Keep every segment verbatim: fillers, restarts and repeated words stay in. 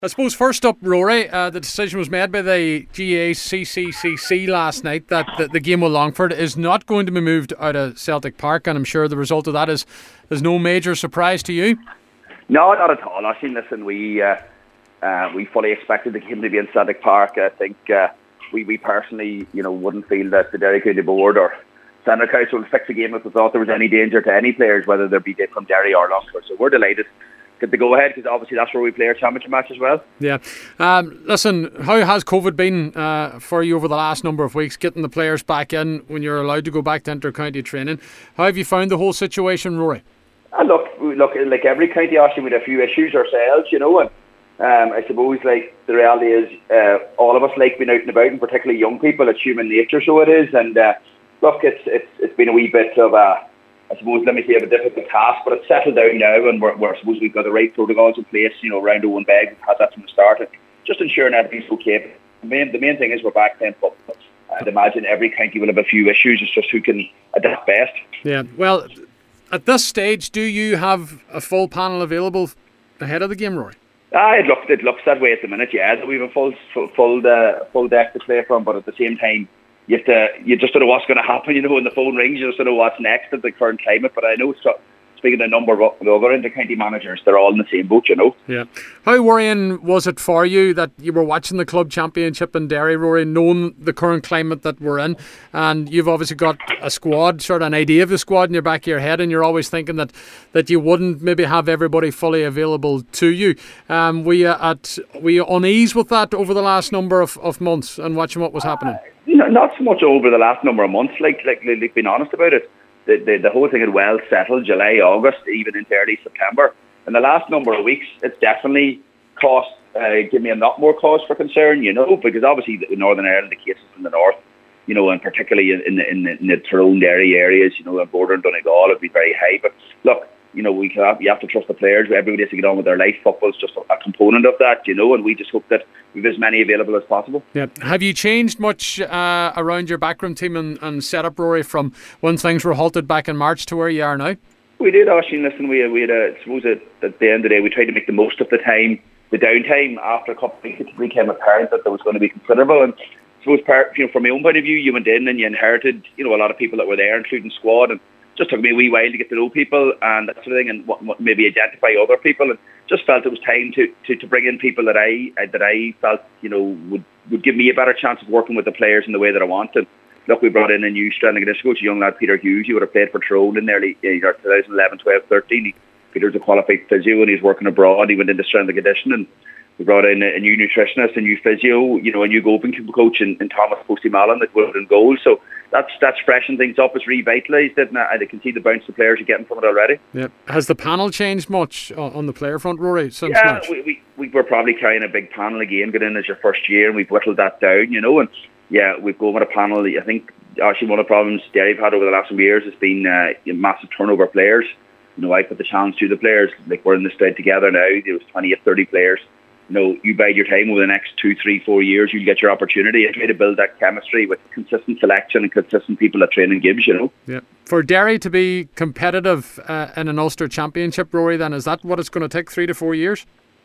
I suppose first up, Rory, uh, the decision was made by the G A C C C C last night that the, the game with Longford is not going to be moved out of Celtic Park, and I'm sure the result of that is is no major surprise to you. No, not at all. Actually, listen, we uh, uh, we fully expected the game to be in Celtic Park. I think uh, we we personally, you know, wouldn't feel that the Derry County Board or Centre Council would fix the game if we thought there was any danger to any players, whether they be from Derry or Longford. So we're delighted. Get the go ahead, because obviously that's where we play our championship match as well. Yeah. Um, listen, how has COVID been uh, for you over the last number of weeks, getting the players back in when you're allowed to go back to inter-county training? How have you found the whole situation, Rory? Uh, look, look, like every county, actually, we had a few issues ourselves, you know, and um, I suppose like the reality is uh, all of us like being out and about, and particularly young people. It's human nature, so it is. And uh, look, it's it's it's been a wee bit of a, I suppose, let me say, of a difficult task, but it's settled down now, and we're, we're I suppose we've got the right protocols in place, you know, around Owen Beg. We've had that from the start, and just ensuring everything's okay. The main, the main thing is we're back playing football. I'd imagine every county will have a few issues. It's just who can adapt best. Yeah, well, at this stage, do you have a full panel available ahead of the game, Rory? Ah, it looks it looks that way at the minute. Yeah, that we have a full full full, uh, full deck to play from, but at the same time, you have to, you just don't know what's going to happen. You know, when the phone rings, you just don't know what's next at the current climate. But I know, so, speaking of a number of the other inter-county managers, they're all in the same boat, you know. Yeah. How worrying was it for you that you were watching the club championship in Derry, Rory, knowing the current climate that we're in, and you've obviously got a squad, sort of an idea of the squad in your back of your head, and you're always thinking that, that you wouldn't maybe have everybody fully available to you. Um, were you at were you unease with that over the last number of, of months and watching what was happening? Uh, you know, not so much over the last number of months. Like like, like being honest about it. The, the the whole thing had well settled, July, August, even into early September. In the last number of weeks, it's definitely cost, uh, give me a lot more cause for concern, you know, because obviously in Northern Ireland, the cases in the north, you know, and particularly in, in, the, in, the, in the Tyrone, Derry areas, you know, and border and Donegal, it'd be very high. But look, you know, we have, you have to trust the players. Everybody has to get on with their life. Football's just a, a component of that, you know, and we just hope that we've as many available as possible. Yeah. Have you changed much uh, around your backroom team and, and setup, Rory, from when things were halted back in March to where you are now? We did, Oisín. Listen, we, we had a, I suppose at, at the end of the day, we tried to make the most of the time, the downtime. After a couple of weeks, it became apparent that there was going to be considerable. And I suppose, part, you know, from my own point of view, you went in and you inherited, you know, a lot of people that were there, including squad, and just took me a wee while to get to know people and that sort of thing, and what, what, maybe identify other people, and just felt it was time to, to, to bring in people that I that I felt, you know, would, would give me a better chance of working with the players in the way that I wanted. Look, we brought in a new strand and conditioning coach, a young lad, Peter Hughes. He would have played for Tyrone in nearly you know, twenty eleven, twelve, thirteen. He, Peter's a qualified physio and he's working abroad. He went into strand and conditioning. We brought in a, a new nutritionist, a new physio, you know, a new goalkeeping coach in, in Thomas Posty Mallon that was in goal. So that's that's freshened things up. It's revitalised it, and I, I can see the bounce the players are getting from it already. Yeah. Has the panel changed much on the player front, Rory, since yeah, March? we, we, we were probably carrying a big panel again, going in as your first year, and we've whittled that down, you know, and yeah, we've gone with a panel. I think actually one of the problems Derry have had over the last few years has been uh, massive turnover of players. You know, I put the challenge to the players, like we're in this side together now, there was twenty-eight, thirty players. You know, you bide your time over the next two, three, four years, you'll get your opportunity and try to build that chemistry with consistent selection and consistent people that training gives, you know. Yeah. For Derry to be competitive uh, in an Ulster Championship, Rory, then is that what it's going to take, three to four years?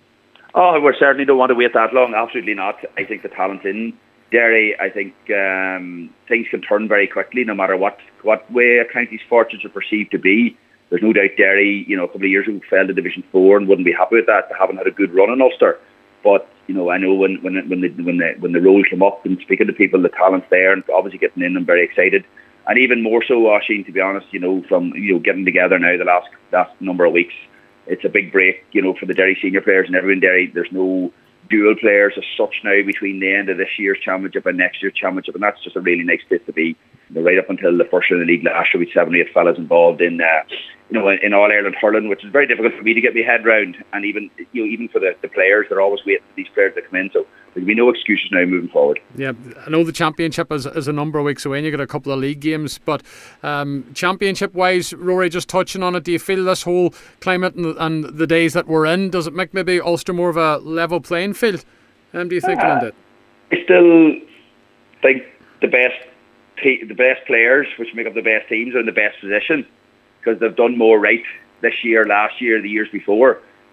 Oh, we certainly don't want to wait that long. Absolutely not. I think the talent in Derry, I think um, things can turn very quickly no matter what, what way a county's fortunes are perceived to be. There's no doubt Derry, you know, a couple of years ago fell to Division four and wouldn't be happy with that. They haven't had a good run in Ulster. But you know, I know when when when the when the when the role came up and speaking to people, the talent's there, and obviously getting in, I'm very excited, and even more so, Oisín, to be honest, you know, from you know getting together now the last last number of weeks, it's a big break, you know, for the Derry senior players and everyone in Derry. There's no dual players as such now between the end of this year's championship and next year's championship, and that's just a really nice place to be. You know, right up until the first in the league last year, we had seven or eight fellas involved in. Uh, You know, in All Ireland hurling, which is very difficult for me to get my head round, and even you know, even for the, the players, they're always waiting for these players to come in. So there'll be no excuses now moving forward. Yeah, I know the championship is, is a number of weeks away, and you got a couple of league games. But um, championship-wise, Rory, just touching on it, do you feel this whole climate and, and the days that we're in, does it make maybe Ulster more of a level playing field? Um, do you think, uh, Linda? I still think the best te- the best players, which make up the best teams, are in the best position, because they've done more right this year, last year, the years before.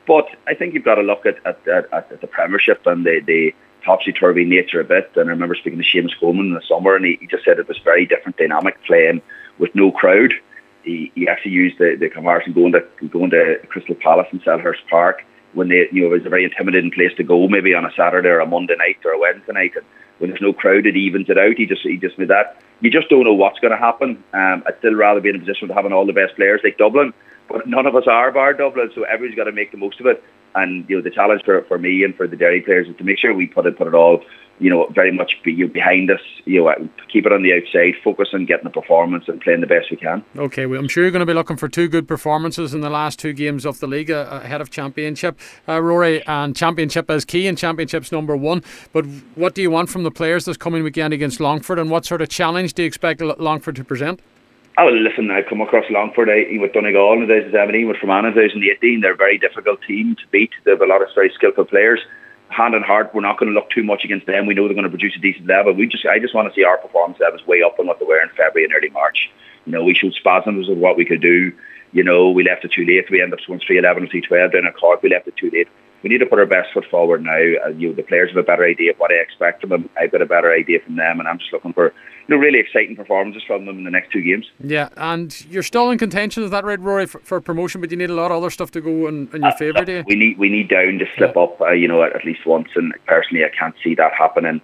But I think you've got to look at at, at, at the Premiership and the, the topsy-turvy nature a bit. And I remember speaking to Seamus Coleman in the summer, and he, he just said it was very different dynamic playing with no crowd. He, he actually used the, the comparison going to going to Crystal Palace in Selhurst Park when they, you know, it was a very intimidating place to go, maybe on a Saturday or a Monday night or a Wednesday night. And when there's no crowd, it evens it out. He just he just made that. You just don't know what's going to happen. Um, I'd still rather be in a position of having all the best players like Dublin, but none of us are bar Dublin, so everybody's got to make the most of it. And you know, the challenge for, for me and for the Derry players is to make sure we put it put it all, you know, very much be, you know, behind us. You know, keep it on the outside, focus on getting the performance and playing the best we can. Okay, well, I'm sure you're going to be looking for two good performances in the last two games of the league uh, ahead of Championship, uh, Rory. And Championship is key, and Championship's number one. But what do you want from the players this coming weekend against Longford, and what sort of challenge do you expect Longford to present? Oh, listen, I come across Longford I, with Donegal in two thousand seventeen, with Fermanagh in two thousand eighteen. They're a very difficult team to beat. They have a lot of very skillful players. Hand on heart, we're not going to look too much against them. We know they're going to produce a decent level. We just, I just want to see our performance levels way up on what they were in February and early March. You know, we showed spasms of what we could do. You know, we left it too late. We ended up scoring three eleven and three twelve down at Cork. We left it too late. We need to put our best foot forward now. Uh, you know, the players have a better idea of what I expect from them. I've got a better idea from them, and I'm just looking for, you know, really exciting performances from them in the next two games. Yeah, and you're still in contention, is that right, Rory, for, for promotion? But you need a lot of other stuff to go in, in your uh, favour, do you? We need we need Down to slip yeah. up, uh, you know, at, at least once. And personally, I can't see that happening.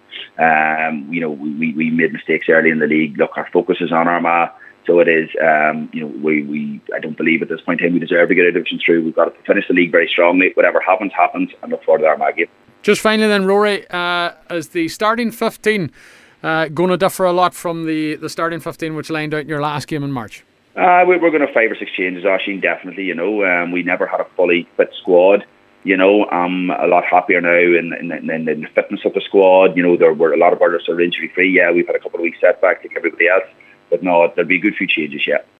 Um, you know, we, we made mistakes early in the league. Look, our focus is on Armagh. So it is, um, you know, we, we I don't believe at this point in time we deserve to get a division through. We've got to finish the league very strongly. Whatever happens, happens, and look forward to the Armagh game. Just finally then, Rory, uh, is the starting fifteen uh, going to differ a lot from the, the starting fifteen which lined out in your last game in March? Uh, we, we're going to have five or six changes, Oisín, definitely. You know, um, we never had a fully fit squad. You know, I'm a lot happier now in, in, in, in the fitness of the squad. You know, there were a lot of others are injury free. Yeah, we've had a couple of weeks setback like everybody else. But no, there'll be a good few changes, yeah.